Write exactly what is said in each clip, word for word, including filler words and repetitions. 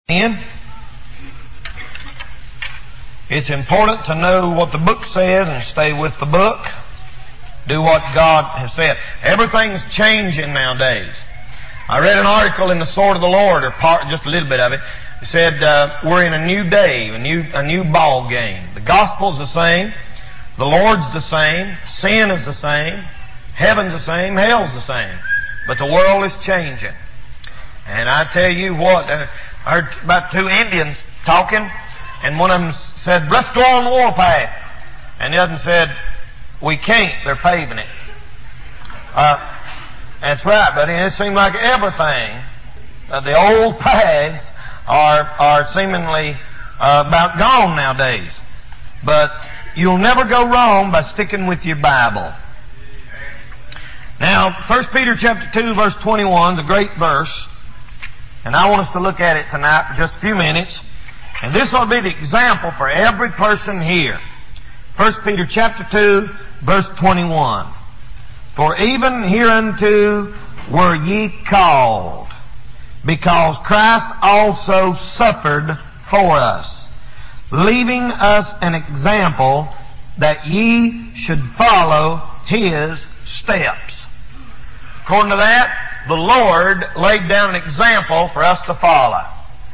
In. It's important to know what the book says and stay with the book. Do what God has said. Everything's changing nowadays. I read an article in the Sword of the Lord, or part, just a little bit of it. It said uh, we're in a new day, a new a new ball game. The gospel's the same, the Lord's the same, sin is the same, heaven's the same, hell's the same, but the world is changing. And I tell you what, uh, I heard about two Indians talking, and one of them said, "Let's go on the warpath." And the other one said, "We can't, they're paving it." Uh, that's right, buddy. It seems like everything, uh, the old paths are, are seemingly uh, about gone nowadays. But you'll never go wrong by sticking with your Bible. Now, First Peter chapter two, verse twenty-one is a great verse. And I want us to look at it tonight for just a few minutes. And this will be the example for every person here. First Peter chapter two, verse twenty-one. For even hereunto were ye called, because Christ also suffered for us, leaving us an example that ye should follow His steps. According to that, the Lord laid down an example for us to follow.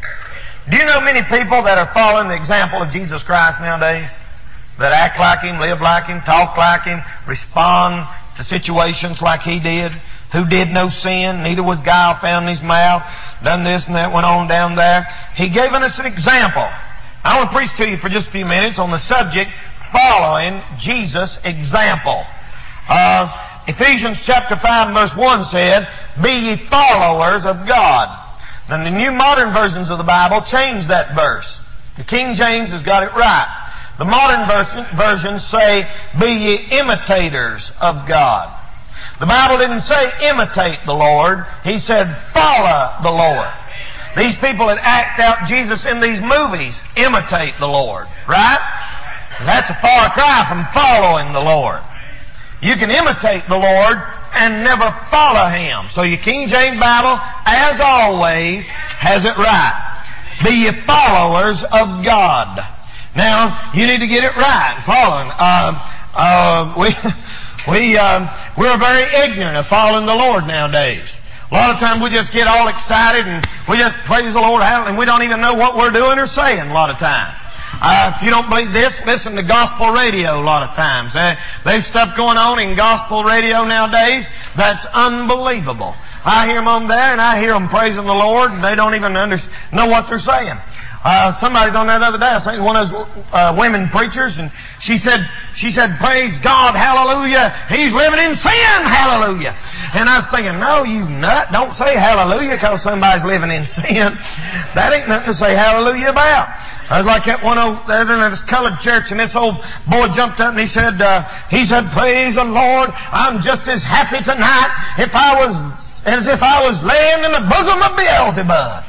Do you know many people that are following the example of Jesus Christ nowadays? That act like Him, live like Him, talk like Him, respond to situations like He did, who did no sin, neither was guile found in His mouth, done this and that, went on down there. He gave us an example. I want to preach to you for just a few minutes on the subject, following Jesus' example. Uh, Ephesians chapter five and verse one said, "Be ye followers of God." Now the New Modern Versions of the Bible changed that verse. The King James has got it right. The modern versions say, "Be ye imitators of God." The Bible didn't say imitate the Lord. He said follow the Lord. These people that act out Jesus in these movies imitate the Lord. Right? That's a far cry from following the Lord. You can imitate the Lord and never follow Him. So your King James Bible, as always, has it right. Be ye followers of God. Now, you need to get it right. Following. Uh, uh, we, we, uh, we're very ignorant of following the Lord nowadays. A lot of times we just get all excited and we just praise the Lord, and we don't even know what we're doing or saying a lot of times. Uh, if you don't believe this, listen to gospel radio a lot of times. Uh, there's stuff going on in gospel radio nowadays that's unbelievable. I hear them on there and I hear them praising the Lord, and they don't even under, know what they're saying. Uh, somebody's on there the other day, I think one of those uh, women preachers, and she said, she said, "Praise God, hallelujah, He's living in sin, hallelujah." And I was thinking, no, you nut, don't say hallelujah because somebody's living in sin. That ain't nothing to say hallelujah about. I was like that one old, there in this colored church, and this old boy jumped up and he said, uh, he said, "Praise the Lord, I'm just as happy tonight if I was, as if I was laying in the bosom of Beelzebub."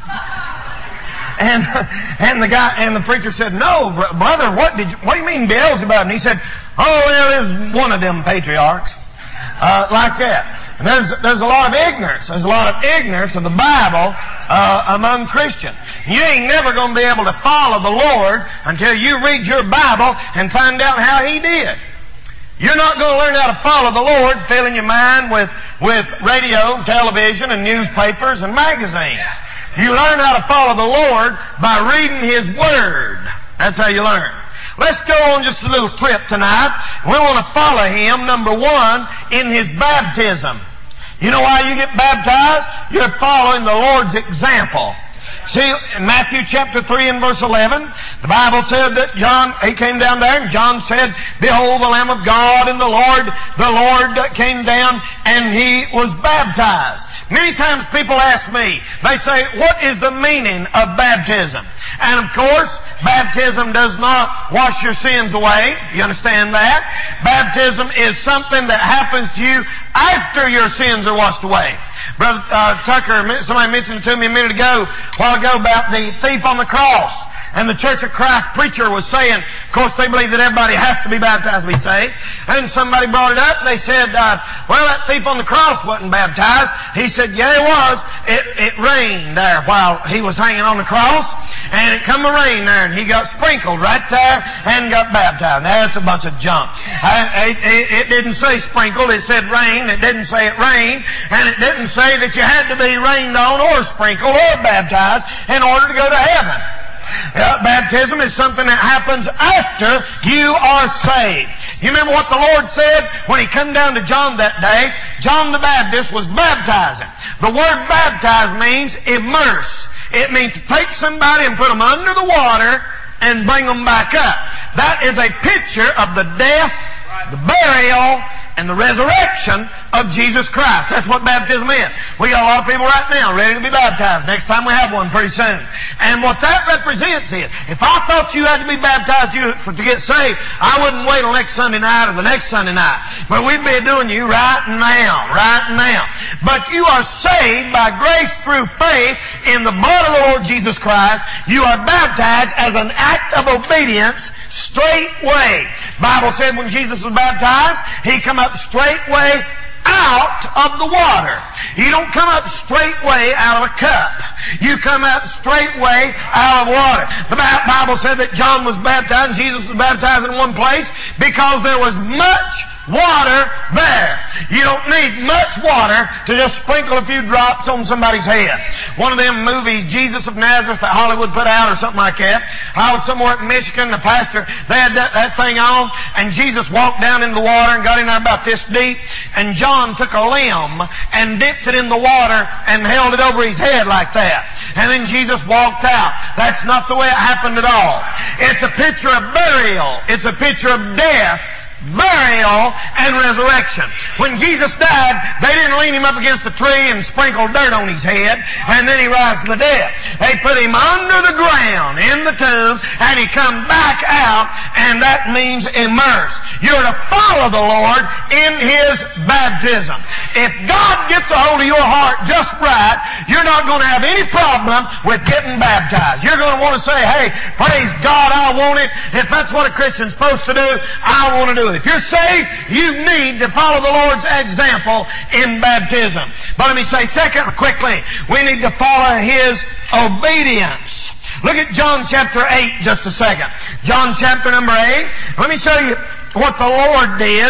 And, and the guy, and the preacher said, "No, brother, what did you, what do you mean Beelzebub?" And he said, "Oh, well, there's one of them patriarchs." Uh, like that. And there's, there's a lot of ignorance. There's a lot of ignorance of the Bible, uh, among Christians. You ain't never going to be able to follow the Lord until you read your Bible and find out how He did. You're not going to learn how to follow the Lord filling your mind with, with radio, television, and newspapers and magazines. You learn how to follow the Lord by reading His Word. That's how you learn. Let's go on just a little trip tonight. We want to follow Him, number one, in His baptism. You know why you get baptized? You're following the Lord's example. See, in Matthew chapter three and verse eleven, the Bible said that John, he came down there and John said, "Behold the Lamb of God, and the Lord, the Lord came down and He was baptized." Many times people ask me, they say, "What is the meaning of baptism?" And of course, Baptism does not wash your sins away. You understand that? Baptism is something that happens to you after your sins are washed away. Brother uh, Tucker, somebody mentioned to me a minute ago, a while ago, about the thief on the cross. And the Church of Christ preacher was saying, of course they believe that everybody has to be baptized to be saved. And somebody brought it up and they said, uh, well, that thief on the cross wasn't baptized. He said, yeah, it was. It, it rained there while he was hanging on the cross. And it come to rain there and he got sprinkled right there and got baptized. Now, that's a bunch of junk. Uh, it, it, it didn't say sprinkled. It said rain. It didn't say it rained. And it didn't say that you had to be rained on or sprinkled or baptized in order to go to heaven. Uh, baptism is something that happens after you are saved. You remember what the Lord said when He come down to John that day? John the Baptist was baptizing. The word baptize means immerse. It means to take somebody and put them under the water and bring them back up. That is a picture of the death, the burial, and the resurrection of Jesus Christ. That's what baptism is. We got a lot of people right now ready to be baptized. Next time we have one pretty soon. And what that represents is, if I thought you had to be baptized to get saved, I wouldn't wait till next Sunday night or the next Sunday night. But we'd be doing you right now, right now. But you are saved by grace through faith in the blood of the Lord Jesus Christ. You are baptized as an act of obedience straightway. Bible said when Jesus was baptized, He come up straightway out of the water. You don't come up straightway out of a cup. You come up straightway out of water. The Bible said that John was baptized and Jesus was baptized in one place because there was much water there. You don't need much water to just sprinkle a few drops on somebody's head. One of them movies, Jesus of Nazareth, that Hollywood put out or something like that. I was somewhere in Michigan, the pastor, they had that, that thing on, and Jesus walked down into the water and got in there about this deep, and John took a limb and dipped it in the water and held it over his head like that. And then Jesus walked out. That's not the way it happened at all. It's a picture of burial. It's a picture of death, burial, and resurrection. When Jesus died, they didn't lean Him up against a tree and sprinkle dirt on His head, and then He rose from the dead. They put Him under the ground in the tomb, and He come back out, and that means immersed. You're to follow the Lord in His baptism. If God gets a hold of your heart just right, you're not going to have any problem with getting baptized. You're going to want to say, hey, praise God, I want it. If that's what a Christian's supposed to do, I want to do it. If you're saved, you need to follow the Lord's example in baptism. But let me say, second, quickly, we need to follow His obedience. Look at John chapter eight just a second. John chapter number eight. Let me show you what the Lord did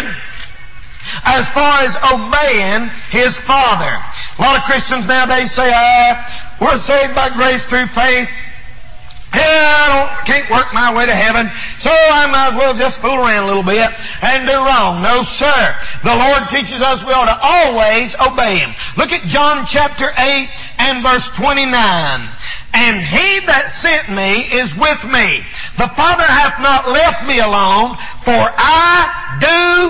as far as obeying His Father. A lot of Christians nowadays say, ah, we're saved by grace through faith. Yeah, I don't, can't work my way to heaven, so I might as well just fool around a little bit and do wrong. No, sir. The Lord teaches us we ought to always obey Him. Look at John chapter eight and verse twenty-nine. And He that sent me is with me. The Father hath not left me alone, for I do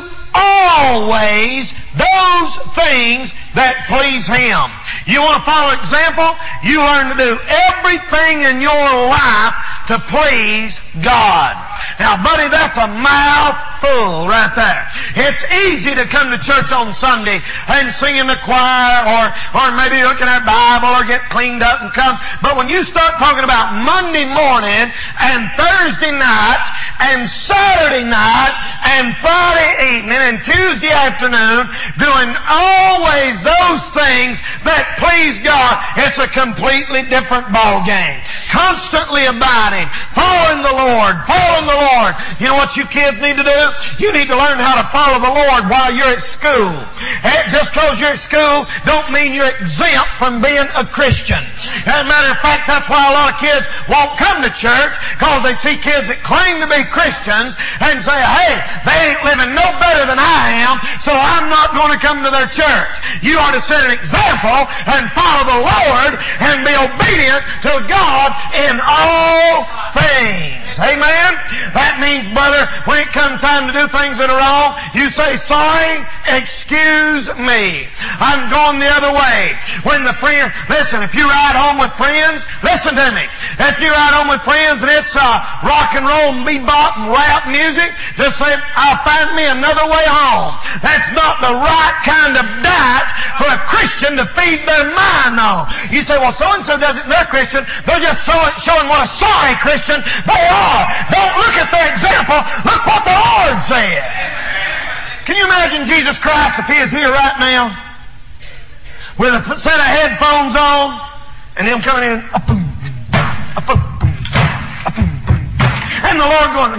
always those things that please Him. You want to follow example? You learn to do everything in your life to please God. Now, buddy, that's a mouthful right there. It's easy to come to church on Sunday and sing in the choir or, or maybe look in our Bible or get cleaned up and come. But when you start talking about Monday morning and Thursday night and Saturday night and Friday evening and Tuesday afternoon doing always those things that please God, it's a completely different ball game. Constantly abiding, following the Lord, following the Lord. You know what you kids need to do? You need to learn how to follow the Lord while you're at school. Just because you're at school don't mean you're exempt from being a Christian. As a matter of fact, that's why a lot of kids won't come to church, because they see kids that claim to be Christians and say, hey, they ain't living no better than I am, so I'm not going to come to their church. You ought to set an example and follow the Lord and be obedient to God in all things. Amen? That means, brother, when it comes time to do things that are wrong, you say, sorry, excuse me. I'm going the other way. When the friend, listen, if you ride home with friends, listen to me. If you ride home with friends and it's uh, rock and roll and bebop and rap music, just say, I'll find me another way home. That's not the right kind of diet for a Christian to feed their mind on. You say, well, so-and-so doesn't, they're Christian. They're just showing, showing what a sorry Christian they are. Don't look at their example. Look what the Lord said. Can you imagine Jesus Christ if He is here right now with a set of headphones on and Him coming in, a-boom, a-boom, a-boom, and the Lord going,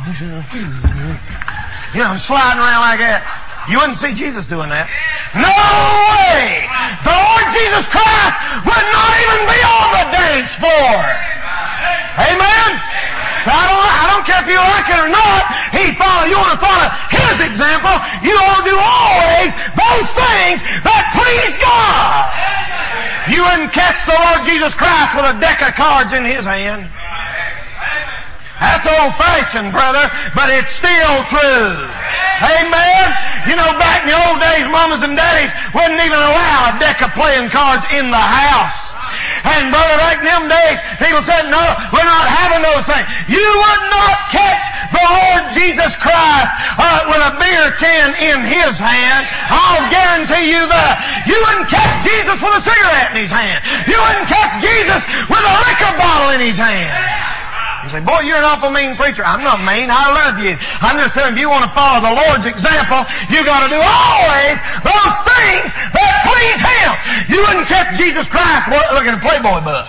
you know, sliding around like that. You wouldn't see Jesus doing that. No way! The Lord Jesus Christ would not even be on the dance floor. Amen? So I don't, I don't care if you like it or not. He follow. You want to follow His example. You ought to do always those things that please God. You wouldn't catch the Lord Jesus Christ with a deck of cards in His hand. That's old-fashioned, brother, but it's still true. Amen? You know, back in the old days, mamas and daddies wouldn't even allow a deck of playing cards in the house. And, brother, back in them days, people said, no, we're not having those things. You would not catch the Lord Jesus Christ uh, with a beer can in His hand. I'll guarantee you that. You wouldn't catch Jesus with a cigarette in His hand. You wouldn't catch Jesus with a liquor bottle in His hand. You say, boy, you're an awful mean preacher. I'm not mean. I love you. I'm just telling you, if you want to follow the Lord's example, you got to do always those things that please Him. You wouldn't catch Jesus Christ looking at a Playboy book.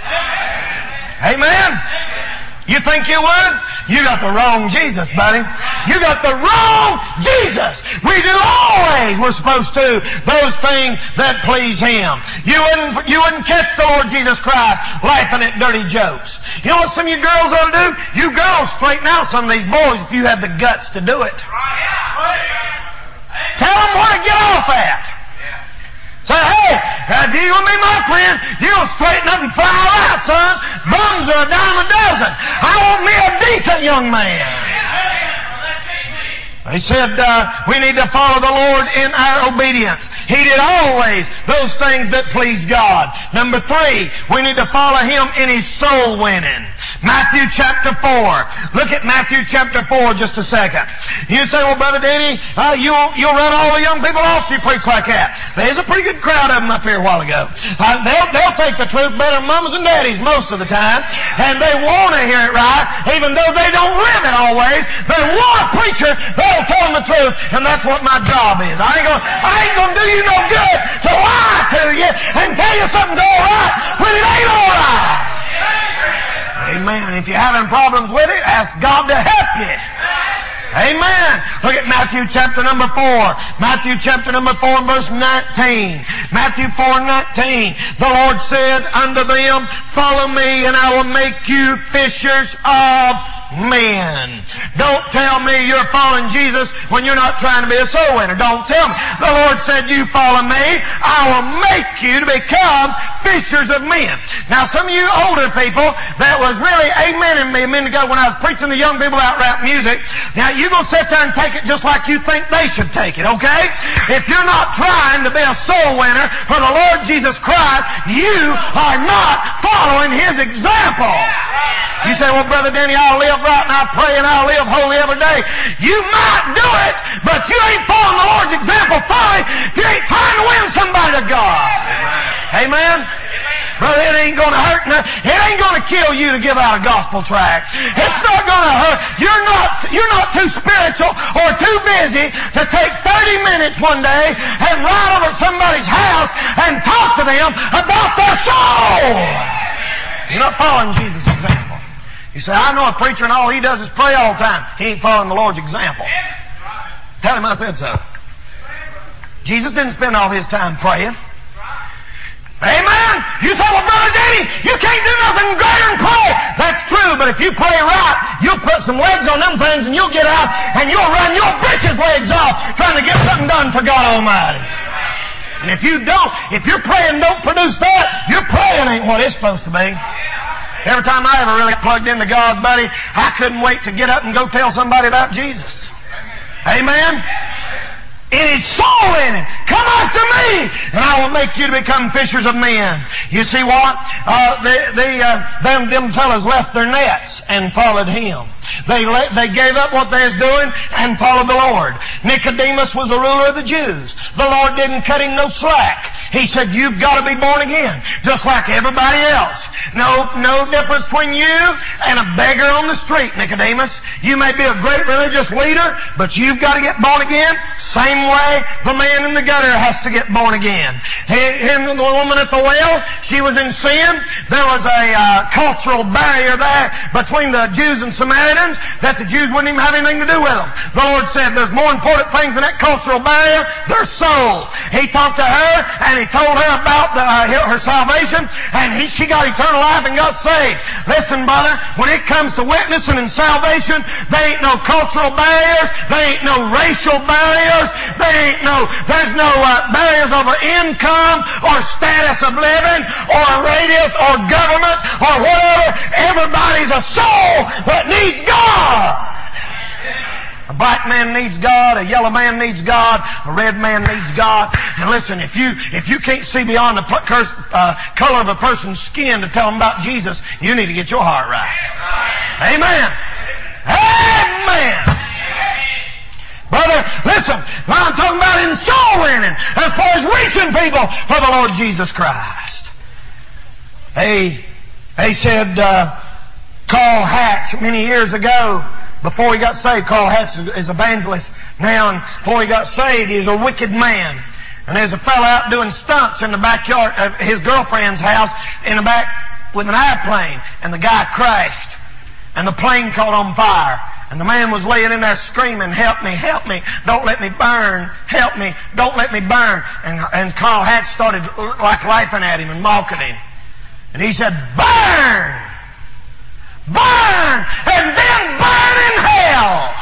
Amen? You think you would? You got the wrong Jesus, buddy. You got the wrong Jesus. We do always, we're supposed to, those things that please Him. You wouldn't, you wouldn't catch the Lord Jesus Christ laughing at dirty jokes. You know what some of you girls ought to do? You girls straighten out some of these boys if you have the guts to do it. Tell them where to get off at. Say, hey, if you're going to be my friend, you're going to straighten up and fly out, son. Bums are a dime a dozen. I want me a decent young man. They said uh, we need to follow the Lord in our obedience. He did always those things that please God. Number three, we need to follow Him in His soul winning. Matthew chapter four. Look at Matthew chapter four just a second. You say, well, Brother Danny, uh, you'll, you'll run all the young people off if you preach like that. There's a pretty good crowd of them up here a while ago. Uh, they'll, they'll take the truth better than mamas and daddies most of the time. And they want to hear it right, even though they don't live it always. They want a preacher that'll tell them the truth, and that's what my job is. I ain't gonna, I ain't gonna do you no good to lie to you and tell you something's all right when it ain't all right. Amen. If you're having problems with it, ask God to help you. Amen. Look at Matthew chapter number four. Matthew chapter number four and verse nineteen. Matthew four nineteen. The Lord said unto them, follow me and I will make you fishers of men. Don't tell me you're following Jesus when you're not trying to be a soul winner. Don't tell me. The Lord said, you follow me, I will make you to become fishers of men. Now, some of you older people, that was really amening me a minute ago when I was preaching to young people about rap music. Now, you're going to sit there and take it just like you think they should take it, okay? If you're not trying to be a soul winner for the Lord Jesus Christ, you are not following His example. You say, well, Brother Danny, I'll live right and I pray and I'll live holy every day. You might do it, but you ain't following the Lord's example fully if you ain't trying to win somebody to God. Amen? Amen? Brother, it ain't going to hurt. No, it ain't going to kill you to give out a gospel tract. It's not going to hurt. You're not, you're not too spiritual or too busy to take thirty minutes one day and ride over to somebody's house and talk to them about their soul. You're not following Jesus' example. You say, I know a preacher and all he does is pray all the time. He ain't following the Lord's example. Tell him I said so. Jesus didn't spend all His time praying. Amen? You say, well, Brother Danny, you can't do nothing greater than pray. That's true, but if you pray right, you'll put some legs on them things and you'll get out and you'll run your britches legs off trying to get something done for God Almighty. And if you don't, if your praying don't produce that, your praying ain't what it's supposed to be. Every time I ever really got plugged into God, buddy, I couldn't wait to get up and go tell somebody about Jesus. Amen? It is soul winning. Come after me, and I will make you to become fishers of men. You see what? Uh, the, the, uh, them, them fellas left their nets and followed Him. They let, they gave up what they was doing and followed the Lord. Nicodemus was a ruler of the Jews. The Lord didn't cut him no slack. He said, you've got to be born again, just like everybody else. No, no difference between you and a beggar on the street, Nicodemus. You may be a great religious leader, but you've got to get born again. Same way the man in the gutter has to get born again. And the woman at the well, she was in sin. There was a uh, cultural barrier there between the Jews and Samaritans that the Jews wouldn't even have anything to do with them. The Lord said there's more important things than that cultural barrier. Their soul. He talked to her and He told her about the, uh, her salvation, and he, she got eternal life and got saved. Listen, brother, when it comes to witnessing and salvation, there ain't no cultural barriers. There ain't no racial barriers. There ain't no, there's no uh, barriers over income or status of living or radius or government or whatever. Everybody's a soul that needs God. A black man needs God, a yellow man needs God, a red man needs God. And listen, if you if you can't see beyond the uh, color of a person's skin to tell them about Jesus, you need to get your heart right. Amen. Amen. Brother, listen, I'm talking about in soul winning as far as reaching people for the Lord Jesus Christ. They, they said, uh, Carl Hatch many years ago, before he got saved, Carl Hatch is evangelist now, and before he got saved, he's a wicked man. And there's a fellow out doing stunts in the backyard of his girlfriend's house in the back with an airplane, and the guy crashed, and the plane caught on fire. And the man was laying in there screaming, help me, help me, don't let me burn, help me, don't let me burn. And, and Carl Hatch started like laughing at him and mocking him. And he said, burn! Burn! And then burn in hell!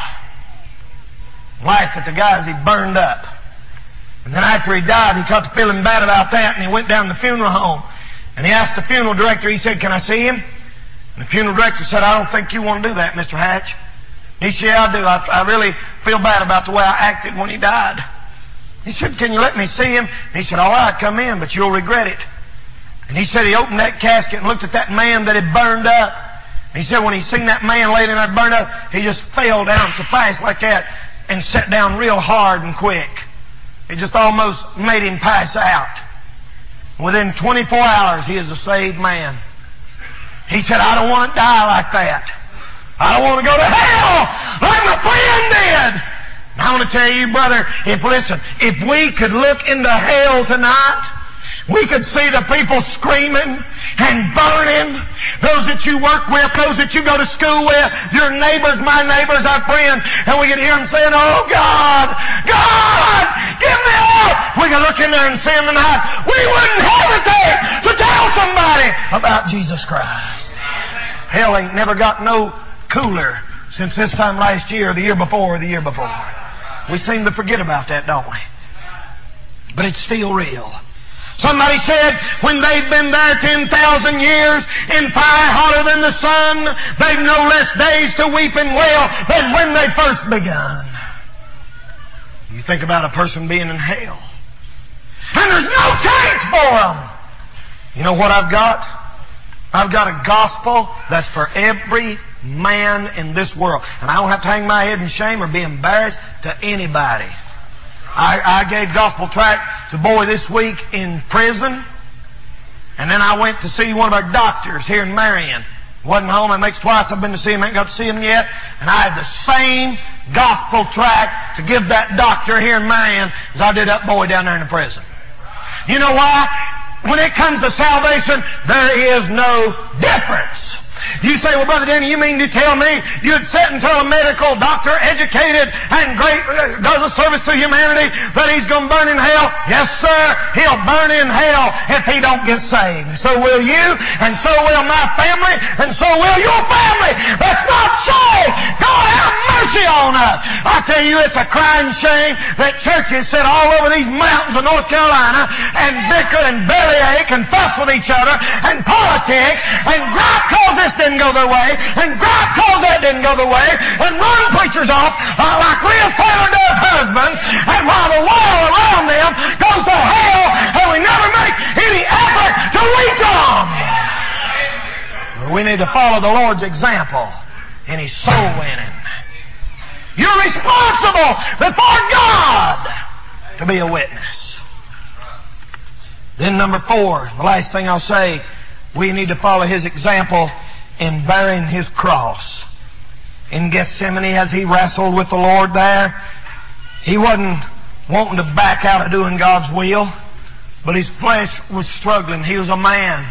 Laughed at the guy as he burned up. And then after he died, he got to feeling bad about that, and he went down to the funeral home. And he asked the funeral director, he said, can I see him? And the funeral director said, I don't think you want to do that, Mister Hatch. He said, yeah, I do. I, I really feel bad about the way I acted when he died. He said, can you let me see him? And he said, all right, come in, but you'll regret it. And he said he opened that casket and looked at that man that had burned up. And he said when he seen that man laid in there burned up, he just fell down so fast like that and sat down real hard and quick. It just almost made him pass out. Within twenty-four hours, he is a saved man. He said, I don't want to die like that. I don't want to go to hell like my friend did. And I want to tell you, brother, if listen, if we could look into hell tonight, we could see the people screaming and burning. Those that you work with, those that you go to school with, your neighbors, my neighbors, our friends, and we could hear them saying, oh God, God, give me help. We could look in there and see them tonight. We wouldn't hesitate to tell somebody about Jesus Christ. Hell ain't never got no cooler since this time last year, or the year before, or the year before. We seem to forget about that, don't we? But it's still real. Somebody said when they've been there ten thousand years in fire hotter than the sun, they've no less days to weep and wail than when they first begun. You think about a person being in hell, and there's no change for them. You know what I've got? I've got a gospel that's for every man in this world. And I don't have to hang my head in shame or be embarrassed to anybody. I, I gave gospel tract to a boy this week in prison. And then I went to see one of our doctors here in Marion. Wasn't home. It makes twice I've been to see him. I ain't got to see him yet. And I had the same gospel tract to give that doctor here in Marion as I did that boy down there in the prison. You know why? When it comes to salvation, there is no difference. You say, well, Brother Danny, you mean to tell me you'd sit until a medical doctor, educated and great, uh, does a service to humanity, that he's going to burn in hell? Yes, sir. He'll burn in hell if he don't get saved. So will you, and so will my family, and so will your family that's not saved. God have mercy on us. I tell you, it's a crying shame that churches sit all over these mountains of North Carolina and bicker and bellyache and fuss with each other and politic and gripe cause their way, and gripe because that didn't go their way, and run preachers off uh, like Liz Taylor does husbands, and while the world around them goes to hell, and we never make any effort to reach them. Well, we need to follow the Lord's example in His soul winning. You're responsible before God to be a witness. Then number four, the last thing I'll say, we need to follow His example in bearing His cross. In Gethsemane, as He wrestled with the Lord there, He wasn't wanting to back out of doing God's will, but His flesh was struggling. He was a man.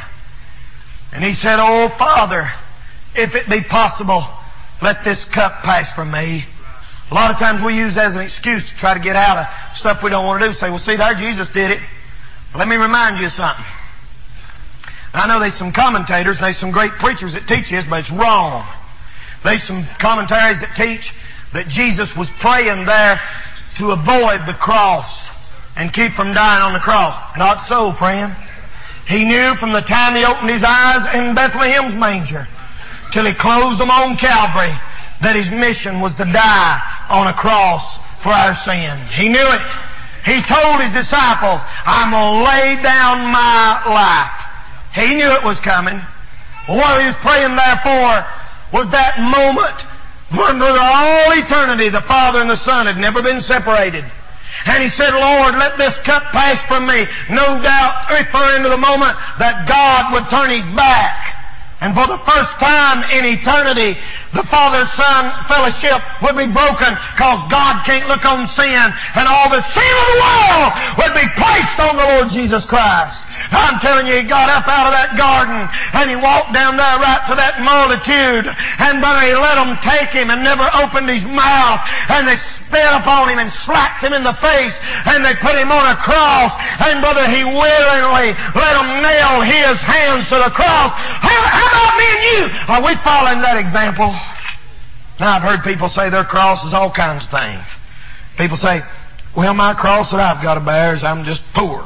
And He said, "Oh, Father, if it be possible, let this cup pass from me." A lot of times we use that as an excuse to try to get out of stuff we don't want to do. Say, well, see, there Jesus did it. Let me remind you of something. And I know there's some commentators, there's some great preachers that teach this, but it's wrong. There's some commentaries that teach that Jesus was praying there to avoid the cross and keep from dying on the cross. Not so, friend. He knew from the time He opened His eyes in Bethlehem's manger till He closed them on Calvary that His mission was to die on a cross for our sin. He knew it. He told His disciples, "I'm going to lay down my life." He knew it was coming. What He was praying there for was that moment when for all eternity the Father and the Son had never been separated. And He said, "Lord, let this cup pass from me." No doubt referring to the moment that God would turn His back. And for the first time in eternity, the Father-Son fellowship would be broken because God can't look on sin, and all the sin of the world would be placed on the Lord Jesus Christ. I'm telling you, He got up out of that garden and He walked down there right to that multitude, and brother, He let them take Him and never opened His mouth, and they spit upon Him and slapped Him in the face, and they put Him on a cross, and brother, He willingly let them nail His hands to the cross. How, how about me and you? Are we following that example? Now, I've heard people say their cross is all kinds of things. People say, well, my cross that I've got to bear is I'm just poor.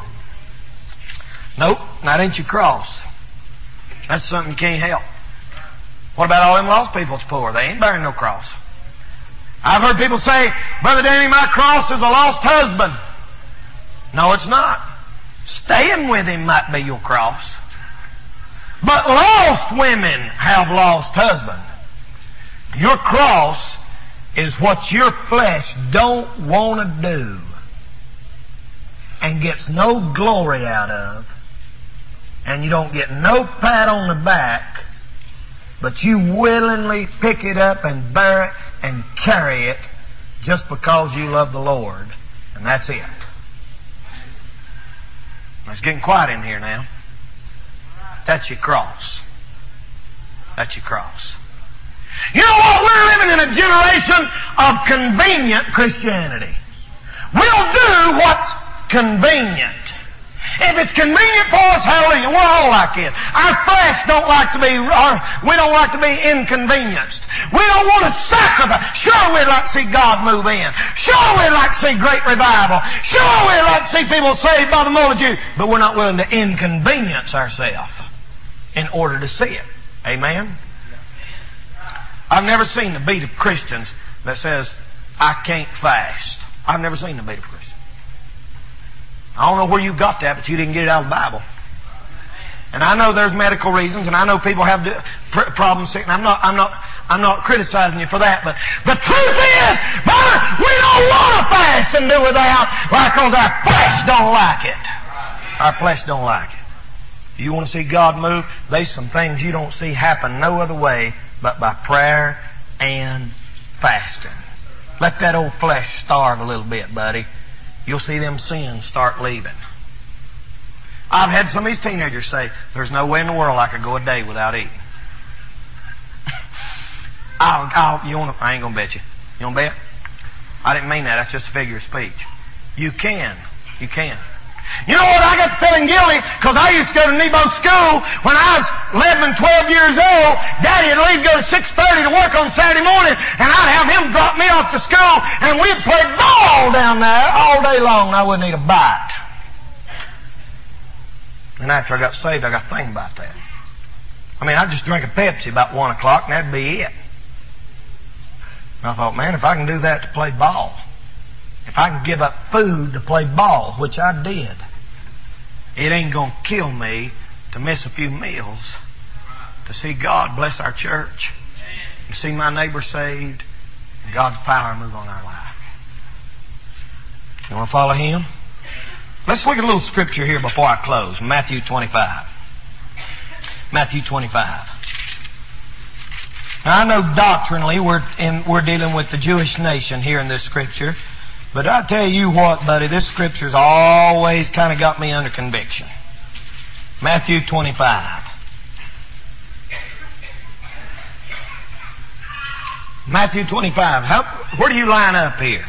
Nope, that ain't your cross. That's something you can't help. What about all them lost people that's poor? They ain't bearing no cross. I've heard people say, Brother Danny, my cross is a lost husband. No, it's not. Staying with him might be your cross. But lost women have lost husbands. Your cross is what your flesh don't want to do and gets no glory out of, and you don't get no pat on the back, but you willingly pick it up and bear it and carry it just because you love the Lord, and that's it. It's getting quiet in here now. That's your cross. That's your cross. You know what? We're living in a generation of convenient Christianity. We'll do what's convenient. If it's convenient for us, hallelujah, we're all like it. Our flesh don't like to be, or we don't like to be inconvenienced. We don't want to sacrifice. Sure, we'd like to see God move in. Sure, we'd like to see great revival. Sure, we'd like to see people saved by the multitude. But we're not willing to inconvenience ourselves in order to see it. Amen? I've never seen the beat of Christians that says, I can't fast. I've never seen the beat of Christians. I don't know where you got that, but you didn't get it out of the Bible. And I know there's medical reasons, and I know people have problems sick, and I'm not, I'm not, I'm not criticizing you for that, but the truth is, brother, we don't want to fast and do without, because our flesh don't like it. Our flesh don't like it. You want to see God move? There's some things you don't see happen no other way but by prayer and fasting. Let that old flesh starve a little bit, buddy. You'll see them sins start leaving. I've had some of these teenagers say, there's no way in the world I could go a day without eating. I'll, I'll, you wanna, I ain't going to bet you. You want to bet? I didn't mean that. That's just a figure of speech. You can. You can. You know what? I got to feeling guilty because I used to go to Nebo School when I was eleven and twelve years old. Daddy would leave, go to six thirty to work on Saturday morning, and I'd have him drop me off to school, and we'd play ball down there all day long, and I wouldn't eat a bite. And after I got saved, I got to think about that. I mean, I'd just drink a Pepsi about one o'clock and that'd be it. And I thought, man, if I can do that to play ball, if I can give up food to play ball, which I did, it ain't going to kill me to miss a few meals to see God bless our church, to see my neighbor saved, and God's power move on our life. You want to follow Him? Let's look at a little scripture here before I close. Matthew twenty-five. Matthew twenty-five. Now I know doctrinally we're in, we're dealing with the Jewish nation here in this scripture, but I tell you what, buddy, this scripture's always kind of got me under conviction. Matthew twenty-five. Matthew twenty-five. How, where do you line up here?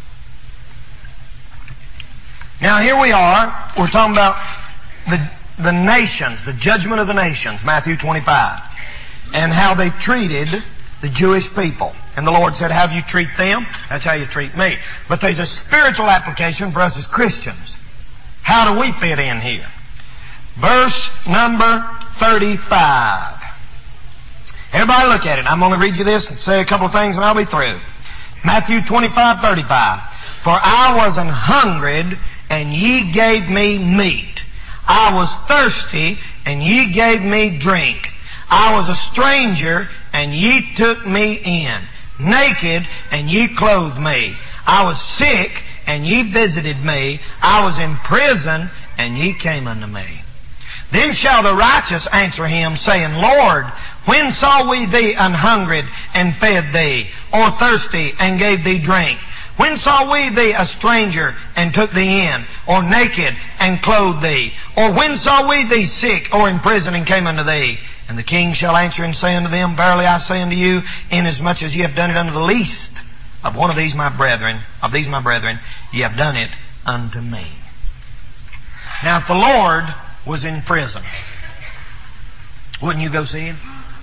Now here we are. We're talking about the, the nations, the judgment of the nations, Matthew twenty-five, and how they treated the Jewish people. And the Lord said, how you treat them, that's how you treat me. But there's a spiritual application for us as Christians. How do we fit in here? Verse number thirty-five. Everybody look at it. I'm going to read you this and say a couple of things and I'll be through. Matthew twenty-five thirty-five. For I was an hungered, and ye gave me meat. I was thirsty, and ye gave me drink. I was a stranger, and ye took me in. Naked, and ye clothed me. I was sick, and ye visited me. I was in prison, and ye came unto me. Then shall the righteous answer him, saying, Lord, when saw we thee an hungered, and fed thee, or thirsty, and gave thee drink? When saw we thee a stranger, and took thee in, or naked, and clothed thee? Or when saw we thee sick, or in prison, and came unto thee? And the king shall answer and say unto them, Verily I say unto you, inasmuch as ye have done it unto the least of one of these my brethren, of these my brethren, ye have done it unto me. Now if the Lord was in prison, wouldn't you go see Him?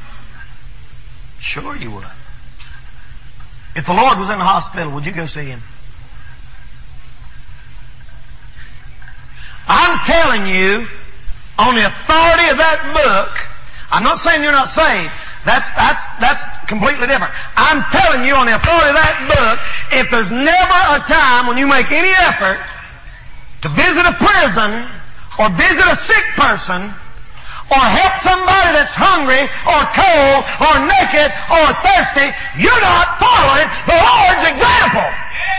Sure you would. If the Lord was in the hospital, would you go see Him? I'm telling you, on the authority of that book, I'm not saying you're not saved. That's, that's, that's completely different. I'm telling you on the authority of that book, if there's never a time when you make any effort to visit a prison or visit a sick person or help somebody that's hungry or cold or naked or thirsty, you're not following the Lord's example.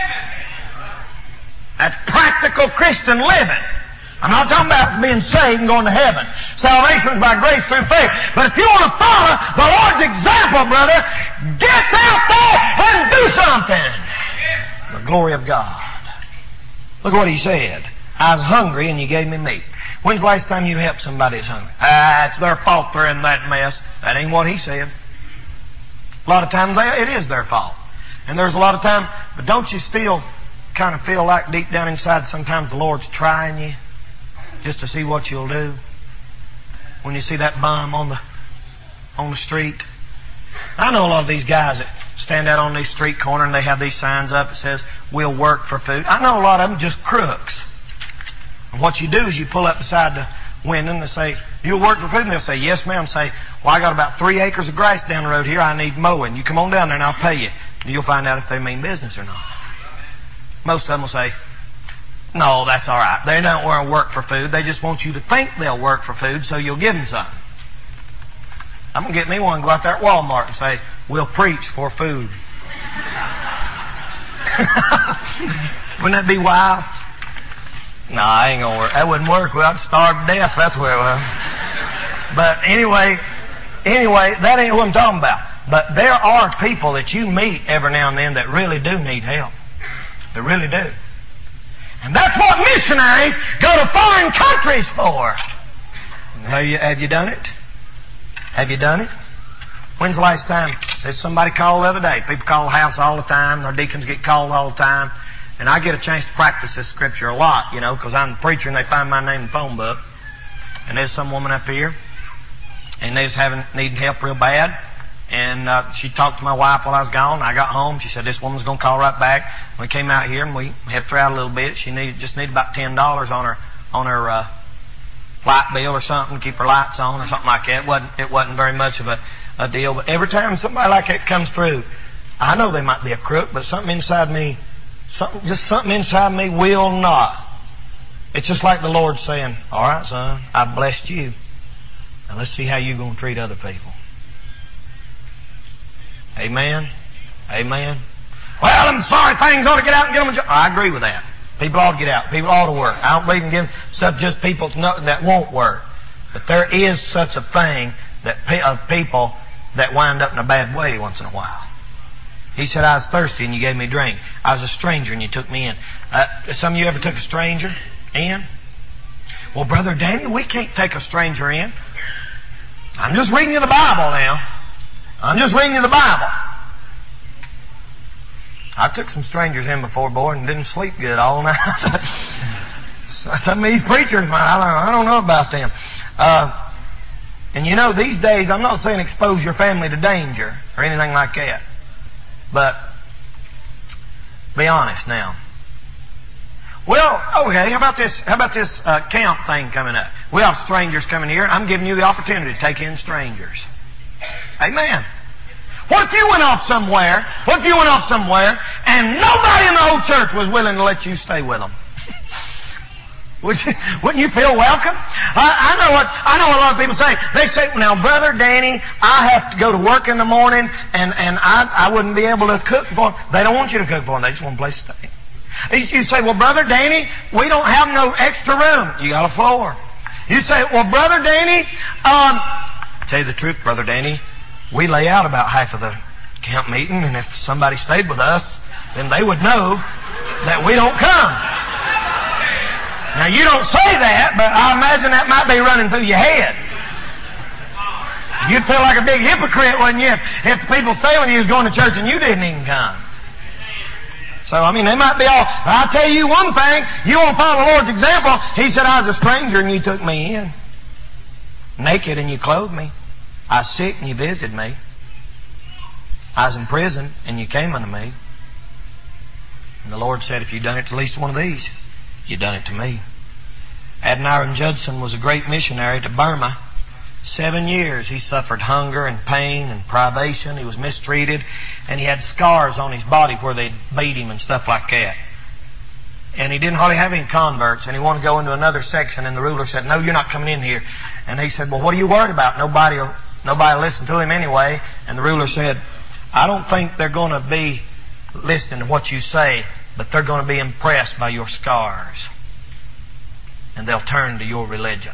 That's practical Christian living. I'm not talking about being saved and going to heaven. Salvation is by grace through faith. But if you want to follow the Lord's example, brother, get out there and do something. The glory of God. Look what He said. I was hungry and you gave me meat. When's the last time you helped somebody that's hungry? Ah, it's their fault they're in that mess. That ain't what He said. A lot of times they, it is their fault. And there's a lot of time, but don't you still kind of feel like deep down inside sometimes the Lord's trying you just to see what you'll do? When you see that bum on the on the street. I know a lot of these guys that stand out on these street corners and they have these signs up that says, we'll work for food. I know a lot of them just crooks. And what you do is you pull up beside the window and they say, you'll work for food? And they'll say, yes ma'am. And say, well, I got about three acres of grass down the road here. I need mowing. You come on down there and I'll pay you. And you'll find out if they mean business or not. Most of them will say, no, that's all right. They don't want to work for food. They just want you to think they'll work for food so you'll give them something. I'm going to get me one and go out there at Walmart and say, we'll preach for food. Wouldn't that be wild? No, I ain't going to work. That wouldn't work. Well, I'd starve to death. That's where it was. But anyway, anyway, that ain't what I'm talking about. But there are people that you meet every now and then that really do need help. They really do. And that's what missionaries go to foreign countries for. Have you, have you done it? Have you done it? When's the last time? There's somebody called the other day. People call the house all the time. Our deacons get called all the time. And I get a chance to practice this scripture a lot, you know, because I'm the preacher and they find my name in the phone book. And there's some woman up here. And they was having, needing help real bad. And uh, she talked to my wife while I was gone. I got home. She said, this woman's going to call right back. We came out here and we helped her out a little bit. She needed, just needed about ten dollars on her, on her, uh, light bill or something, keep her lights on or something like that. It wasn't, it wasn't very much of a, a deal. But every time somebody like that comes through, I know they might be a crook, but something inside me, something, just something inside me will not. It's just like the Lord saying, all right, son, I've blessed you. Now let's see how you're going to treat other people. Amen? Amen? Well, I'm sorry, things ought to get out and get them a job. I agree with that. People ought to get out. People ought to work. I don't believe in giving stuff just people that won't work. But there is such a thing that of people that wind up in a bad way once in a while. He said, I was thirsty and you gave me a drink. I was a stranger and you took me in. Uh, some of you ever took a stranger in? Well, Brother Danny, we can't take a stranger in. I'm just reading you the Bible now. I'm just reading you the Bible. I took some strangers in before, boy, and didn't sleep good all night. Some of these preachers, I don't know about them. Uh, and you know, these days, I'm not saying expose your family to danger or anything like that. But be honest now. Well, okay, how about this, how about this uh, camp thing coming up? We have strangers coming here, and I'm giving you the opportunity to take in strangers. Amen. What if you went off somewhere, what if you went off somewhere, and nobody in the whole church was willing to let you stay with them? Would you, wouldn't you feel welcome? I, I know what I know. What a lot of people say. They say, "Now, Brother Danny, I have to go to work in the morning, and and I I wouldn't be able to cook for them." They don't want you to cook for them. They just want a place to stay. You say, "Well, Brother Danny, we don't have no extra room." You got a floor. You say, "Well, Brother Danny, um, tell you the truth, Brother Danny, we lay out about half of the camp meeting, and if somebody stayed with us, then they would know that we don't come." Now, you don't say that, but I imagine that might be running through your head. You'd feel like a big hypocrite, wouldn't you, if the people staying with you was going to church and you didn't even come. So, I mean, they might be all, I'll tell you one thing, you want to follow the Lord's example. He said, I was a stranger and you took me in. Naked and you clothed me. I was sick and you visited me. I was in prison and you came unto me. And the Lord said, if you'd done it to at least one of these, you've done it to me. Adoniram Judson was a great missionary to Burma. Seven years he suffered hunger and pain and privation. He was mistreated, and he had scars on his body where they beat him and stuff like that. And he didn't hardly have any converts, and he wanted to go into another section, and the ruler said, no, you're not coming in here. And he said, well, what are you worried about? Nobody will, nobody will listen to him anyway. And the ruler said, I don't think they're going to be listening to what you say, but they're going to be impressed by your scars. And they'll turn to your religion.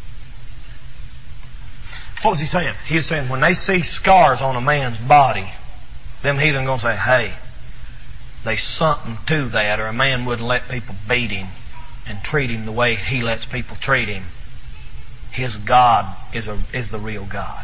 What was he saying? He was saying when they see scars on a man's body, them heathen are going to say, hey, there's something to that, or a man wouldn't let people beat him and treat him the way he lets people treat him. His God is, a, is the real God.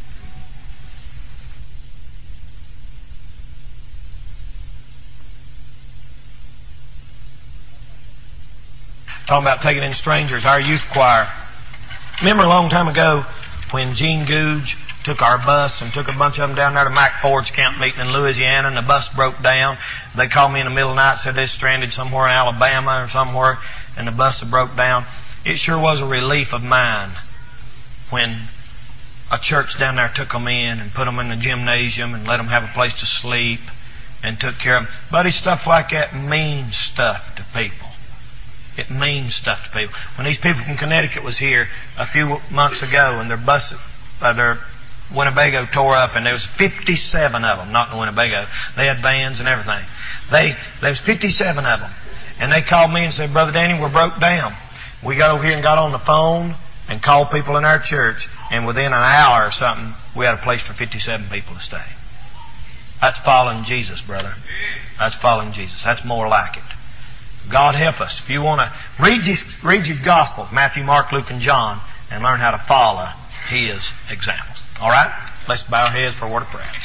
Talking about taking in strangers, our youth choir. Remember a long time ago when Gene Googe took our bus and took a bunch of them down there to Mike Ford's camp meeting in Louisiana, and the bus broke down. They called me in the middle of the night and said they're stranded somewhere in Alabama or somewhere, and the bus had broke down. It sure was a relief of mine when a church down there took them in and put them in the gymnasium and let them have a place to sleep and took care of them. Buddy, stuff like that means stuff to people. It means stuff to people. When these people from Connecticut was here a few months ago, and their bus, uh, their Winnebago tore up, and there was fifty-seven of them, not in Winnebago. They had vans and everything. They, there was fifty-seven of them. And they called me and said, Brother Danny, we're broke down. We got over here and got on the phone and called people in our church, and within an hour or something, we had a place for fifty-seven people to stay. That's following Jesus, brother. That's following Jesus. That's more like it. God help us. If you want to read your, read your Gospels, Matthew, Mark, Luke, and John, and learn how to follow His examples. All right? Let's bow our heads for a word of prayer.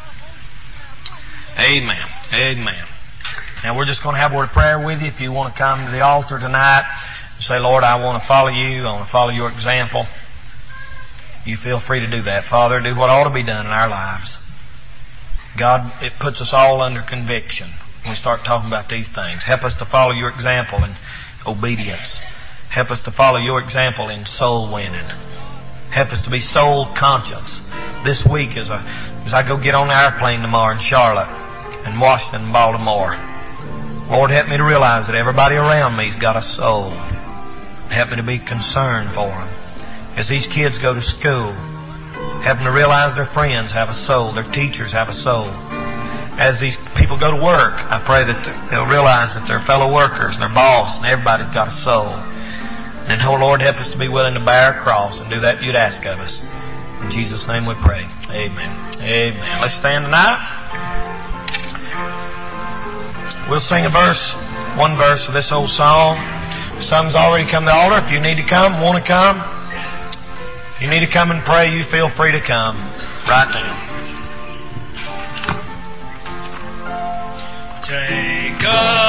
Amen. Amen. Now we're just going to have a word of prayer with you. If you want to come to the altar tonight and say, Lord, I want to follow you. I want to follow your example. You feel free to do that. Father, do what ought to be done in our lives. God, it puts us all under conviction when we start talking about these things. Help us to follow your example in obedience. Help us to follow your example in soul winning. Help us to be soul conscious this week as I, as I go get on the airplane tomorrow in Charlotte and Washington and Baltimore. Lord, help me to realize that everybody around me's got a soul. Help me to be concerned for them. As these kids go to school, help them to realize their friends have a soul, their teachers have a soul. As these people go to work, I pray that they'll realize that their fellow workers and their boss and everybody's got a soul. And, oh Lord, help us to be willing to bear a cross and do that you'd ask of us. In Jesus' name we pray. Amen. Amen. Let's stand tonight. We'll sing a verse, one verse of this old song. Some's already come to the altar. If you need to come, want to come, if you need to come and pray, you feel free to come right now. Take us.